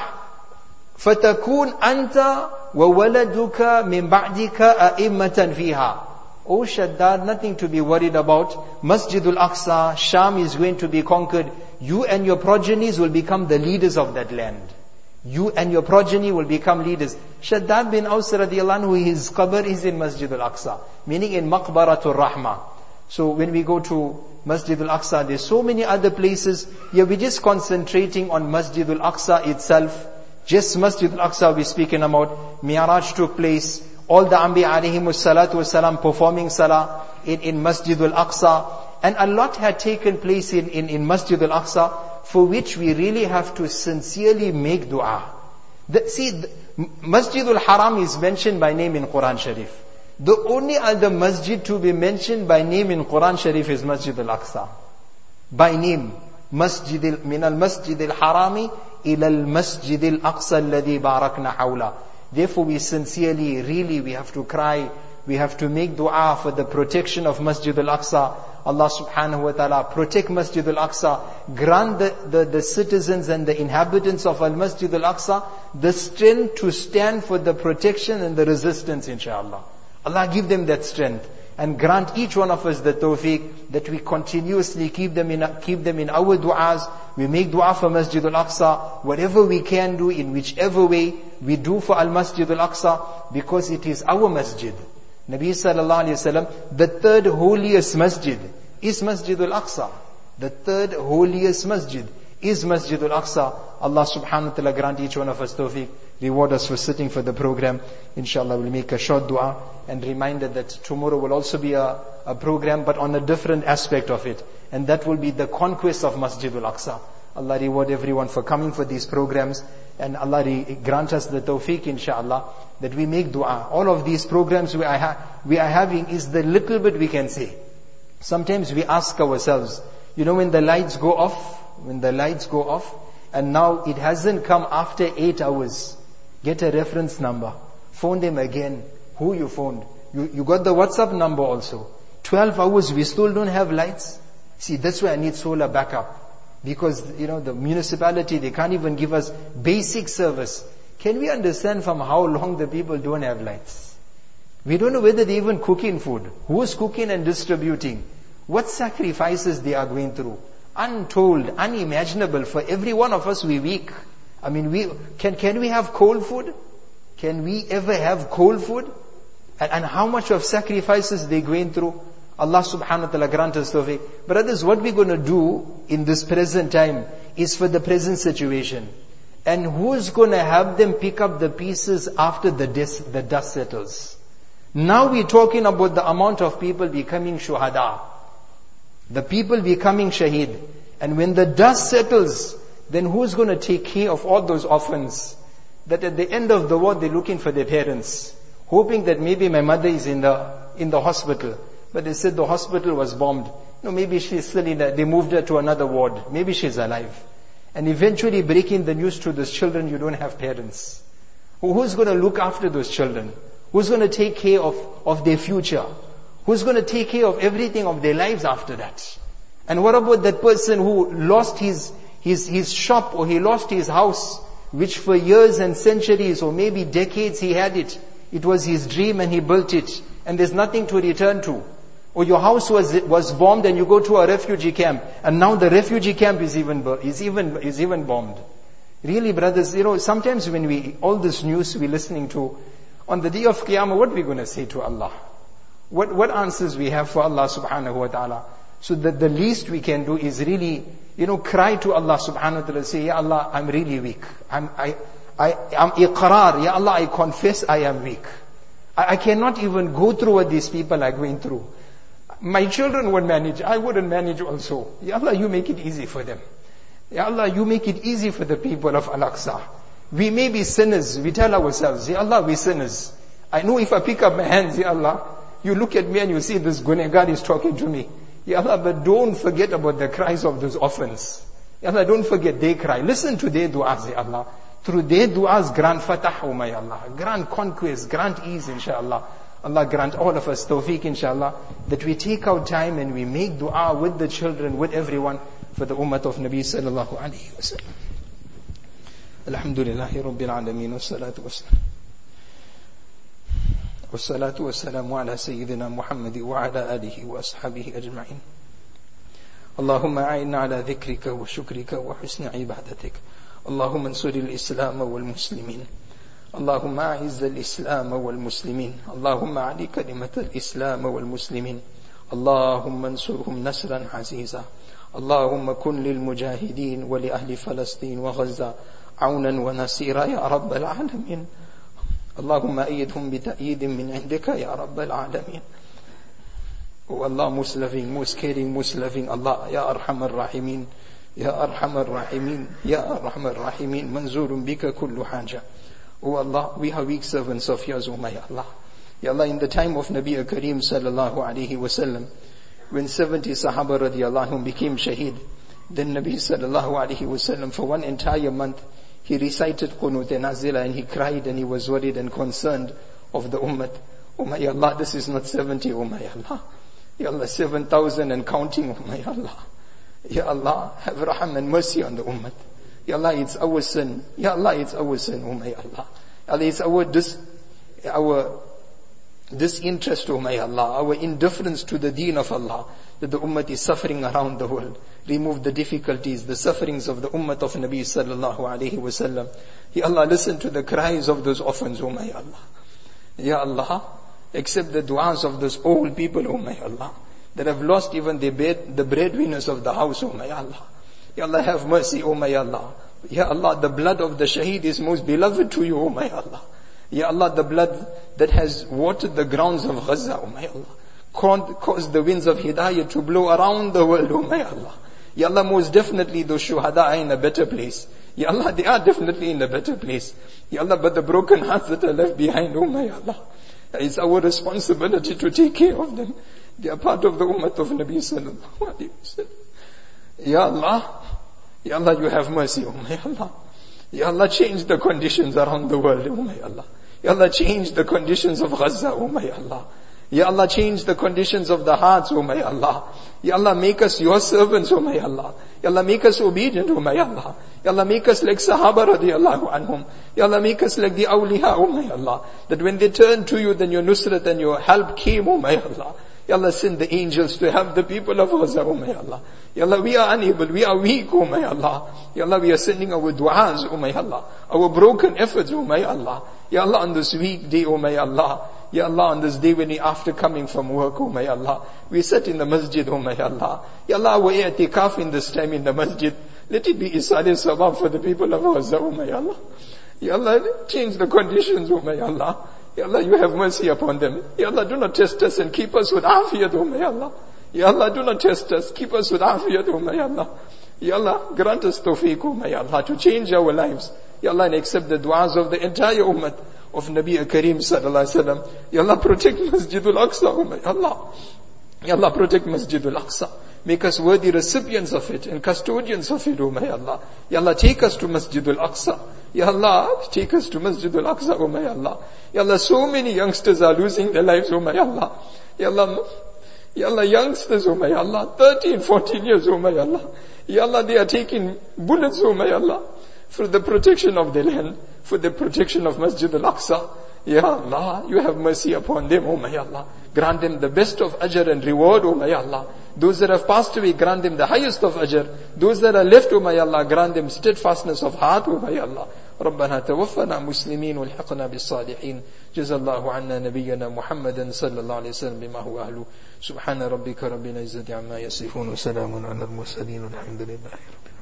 fatakun anta wa waladuka min ba'dika a'immatan fiha. O Shaddad, nothing to be worried about. Masjidul Aqsa, Sham is going to be conquered. You and your progenies will become the leaders of that land. You and your progeny will become leaders. Shaddad bin Aus radiyallahu anhu, his qabr is in Masjidul Aqsa, meaning in Maqbaratul Rahmah. So when we go to Masjidul Aqsa, there's so many other places. Yeah, we're just concentrating on Masjidul Aqsa itself. Just Masjidul Aqsa we're speaking about. Mi'raj took place. All the Anbiya alayhimus salatu wasalam performing salah in, in Masjidul Aqsa. And a lot had taken place in, in, in Masjidul Aqsa, for which we really have to sincerely make dua. The, see, the, Masjidul Haram is mentioned by name in Quran Sharif. The only other masjid to be mentioned by name in Quran Sharif is Masjidul Aqsa. By name. Masjidil, min al-Masjidil Harami ila al-Masjidil Aqsa alladhi barakna hawla. Therefore we sincerely, really, we have to cry, we have to make dua for the protection of Masjid al-Aqsa. Allah subhanahu wa ta'ala protect Masjid al-Aqsa, grant the, the, the citizens and the inhabitants of al-Masjid al-Aqsa the strength to stand for the protection and the resistance, inshaAllah. Allah give them that strength, and grant each one of us the tawfiq that we continuously keep them in, keep them in our du'as. We make dua for Masjid al-Aqsa, whatever we can do, in whichever way we do for al-Masjid al-Aqsa, because it is our masjid. Nabi sallallahu alayhi wasallam, the third holiest masjid is Masjid al-Aqsa. The third holiest masjid is Masjid al-Aqsa. Allah subhanahu wa ta'ala grant each one of us tawfiq, reward us for sitting for the program. Inshallah we'll make a short dua, and reminder that tomorrow will also be a, a program, but on a different aspect of it. And that will be the conquest of Masjid al-Aqsa. Allah reward everyone for coming for these programs, and Allah re- grant us the tawfiq, inshallah, that we make dua. All of these programs we are, ha- we are having is the little bit we can say. Sometimes we ask ourselves, you know, when the lights go off, when the lights go off, and now it hasn't come after eight hours, get a reference number, phone them again. Who you phoned? You, you got the WhatsApp number also. twelve hours, we still don't have lights. See, that's why I need solar backup. Because, you know, the municipality, they can't even give us basic service. Can we understand from how long the people don't have lights? We don't know whether they're even cooking food. Who's cooking and distributing? What sacrifices they are going through? Untold, unimaginable. For every one of us, we weak. I mean, we can can we have cold food? Can we ever have cold food? And, and how much of sacrifices they're going through? Allah subhanahu wa ta'ala grant us tawfiq. Brothers, what we're going to do in this present time is for the present situation. And who's going to help them pick up the pieces after the dust, the dust settles? Now we're talking about the amount of people becoming shuhada. The people becoming shaheed. And when the dust settles, then who's going to take care of all those orphans that at the end of the war they're looking for their parents? hoping that maybe my mother is in the, in the hospital. But they said the hospital was bombed. No, maybe she's still in the, they moved her to another ward. Maybe she's alive. And eventually breaking the news to those children, you don't have parents. Who's going to look after those children? Who's going to take care of, of their future? Who's going to take care of everything of their lives after that? And what about that person who lost his, his, his shop, or he lost his house, which for years and centuries or maybe decades he had it. It was his dream and he built it, and there's nothing to return to. Or your house was was bombed and you go to a refugee camp, and now the refugee camp is even is even is even bombed. Really, brothers, you know, sometimes when we all this news we're listening to, on the day of Qiyamah, what are we going to say to Allah? What what answers we have for Allah subhanahu wa ta'ala? So that the least we can do is really, you know, cry to Allah subhanahu wa ta'ala, say, Ya Allah, I'm really weak. I'm I I am iqrar. Ya Allah, I confess I am weak. I, I cannot even go through what these people are going through. My children would manage, I wouldn't manage also. Ya Allah, you make it easy for them. Ya Allah, you make it easy for the people of Al-Aqsa. We may be sinners, we tell ourselves, Ya Allah, we sinners. I know if I pick up my hands, Ya Allah, you look at me and you see this gunegar is talking to me. Ya Allah, but don't forget about the cries of those orphans. Ya Allah, don't forget their cry. Listen to their du'as, Ya Allah. Through their du'as, grant fatah, oh my Allah. Grant conquest, grant ease, inshallah. Allah grant all of us tawfiq, inshallah, that we take our time and we make dua with the children, with everyone, for the ummah of Nabi sallallahu alayhi wa sallam. Alhamdulillahi Rabbil Alameen, wa salatu wa salam. Wa salatu wa salamu ala Sayyidina Muhammadi wa ala alihi wa ashabihi ajma'in. Allahumma a'inna ala dhikrika wa shukrika wa husni ibadatik. Allahumma ansuri al-Islam wal Muslimin. اللهم أعز الإسلام والمسلمين. اللهم علي كلمة الإسلام والمسلمين. اللهم انصرهم نصرا عزيزا. اللهم كن للمجاهدين ولأهل فلسطين وغزة عونا ونصيرا يا رب العالمين. اللهم أيدهم بتأييد من عندك يا رب العالمين. Oh Allah, most loving, most caring, most loving Allah, Ya Arhamar Rahimin, Ya Arhamar Rahimin, Ya Arhamar Rahimin, Manzurun bika kullu haja. Oh Allah, we are weak servants of yours, O my Allah. Ya Allah, in the time of Nabi Kareem sallallahu alayhi wa sallam, when seventy Sahaba radiallahu anhum became shaheed, then Nabi sallallahu alayhi wa sallam, for one entire month, he recited Qunut and Nazila, and he cried and he was worried and concerned of the ummah. Oh my Allah, this is not seventy, oh my Allah. Ya Allah, seven thousand and counting, oh my Allah. Ya Allah, have raham and mercy on the ummah. Ya Allah, it's our sin. Ya Allah, it's our sin, oh my Allah. Ya Allah, it's our dis, our disinterest, oh my Allah, our indifference to the deen of Allah, that the ummah is suffering around the world. Remove the difficulties, the sufferings of the ummah of Nabi sallallahu alayhi wa sallam. Ya Allah, listen to the cries of those orphans, oh my Allah. Ya Allah, accept the du'as of those old people, oh my Allah, that have lost even the bed, the breadwinners of the house, oh my Allah. Ya Allah, have mercy, oh my Allah. Ya Allah, the blood of the shaheed is most beloved to you, oh my Allah. Ya Allah, the blood that has watered the grounds of Gaza, oh my Allah, caused the winds of hidayah to blow around the world, oh my Allah. Ya Allah, most definitely those shuhada are in a better place. Ya Allah, they are definitely in a better place. Ya Allah, but the broken hearts that are left behind, oh my Allah, it's our responsibility to take care of them. They are part of the ummah of Nabi sallallahu alayhi wa sallam. Ya Allah, Ya Allah, you have mercy, oh my Allah. Ya Allah, change the conditions around the world, oh my Allah. Ya Allah, change the conditions of Gaza, oh my Allah. Ya Allah, change the conditions of the hearts, oh my Allah. Ya Allah, make us your servants, oh my Allah. Ya Allah, make us obedient, oh my Allah. Ya Allah, make us like Sahaba radiallahu anhum. Ya Allah, make us like the awliya, oh my Allah. That when they turned to you, then your nusrat and your help came, oh my Allah. Ya Allah, send the angels to help the people of Gaza, oh my Allah. Ya Allah, we are unable, we are weak, oh my Allah. Ya Allah, we are sending our du'as, oh my Allah. Our broken efforts, oh my Allah. Ya Allah, on this weekday, oh my Allah. Ya Allah, on this day when we, after coming from work, oh my Allah, we sat in the masjid, oh my Allah. Ya Allah, our i'tikaf in this time in the masjid, let it be isal sabab for the people of Gaza, oh my Allah. Ya Allah, change the conditions, oh my Allah. Ya Allah, you have mercy upon them. Ya Allah, do not test us and keep us with afiyat, oh my Allah. Ya Allah, do not test us, keep us with afiyat, oh my Allah. Ya Allah, grant us tawfiq, oh my Allah, to change our lives, Ya Allah, and accept the du'as of the entire ummah of Nabi Kareem sallallahu alaihi wasallam. Ya Allah, protect Masjidul Aqsa, ummah. Ya Allah. Ya Allah, protect Masjidul Aqsa. Make us worthy recipients of it and custodians of it, O my Allah. Ya Allah, take us to Masjidul Aqsa. Ya Allah, take us to Masjidul Aqsa, O my Allah. Ya Allah, so many youngsters are losing their lives, O my Allah. Ya Allah, Ya Allah, youngsters, O my Allah, thirteen, fourteen years, O my Allah. Ya Allah, they are taking bullets, O my Allah, for the protection of the land, for the protection of Masjidul Aqsa. Ya Allah, you have mercy upon them, O my Allah. Grant them the best of ajr and reward, O my Allah. Those that have passed away, grant them the highest of ajr. Those that are left, O my Allah, grant them steadfastness of heart, O my Allah. ربنا توفنا مسلمين والحقنا بالصالحين. جزا الله عنا نبينا محمدا صلى الله عليه وسلم بما هو أهله. سبحان ربك رب العزة عما يصفون وسلام على المرسلين والحمد لله رب العالمين.